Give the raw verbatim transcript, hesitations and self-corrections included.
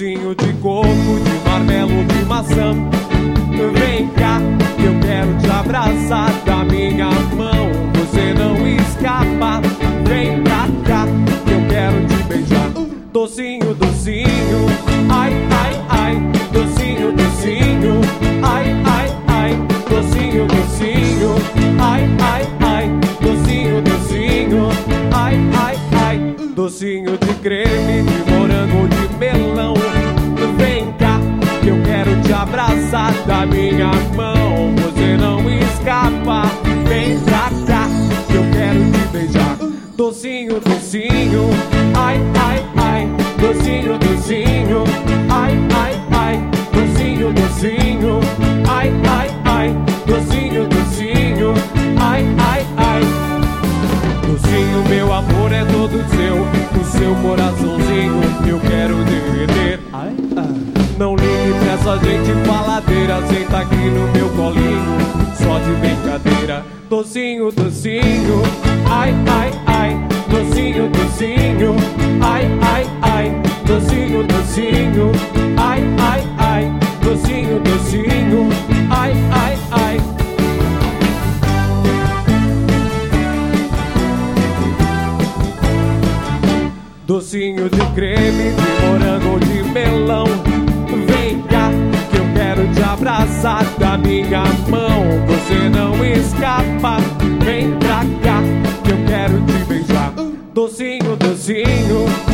Docinho de coco, de marmelo, de maçã. Vem cá, que eu quero te abraçar da minha mão. Você não escapa. Vem pra cá, que eu quero te beijar. Docinho, docinho, ai, ai, ai. Docinho, docinho, ai, ai, ai. Docinho, docinho, ai, ai, ai. Docinho, docinho, ai, ai, ai. Docinho de creme, de morango, de melão. Vem cá, que eu quero te abraçar da minha mão. Você não escapa. Vem pra cá, que eu quero te beijar. Docinho, docinho, ai, ai, ai. Docinho, docinho, ai, ai, ai. Docinho, docinho, ai, ai, ai. Docinho, docinho, ai, ai, ai. Docinho, meu amor é todo seu. O seu coraçãozinho eu quero derreter. Ai, ai. Não ligue pra essa gente faladeira. Senta aqui no meu colinho, só de brincadeira. Docinho, docinho, ai, ai, ai. Docinho, docinho, ai, ai, ai. Docinho, docinho, ai, ai, ai. Docinho, docinho, ai, ai, ai. Docinho de creme, de morango, de melão. Vem cá, que eu quero te abraçar da minha mão. Você não escapa. Vem pra cá, que eu quero te beijar. Docinho, docinho,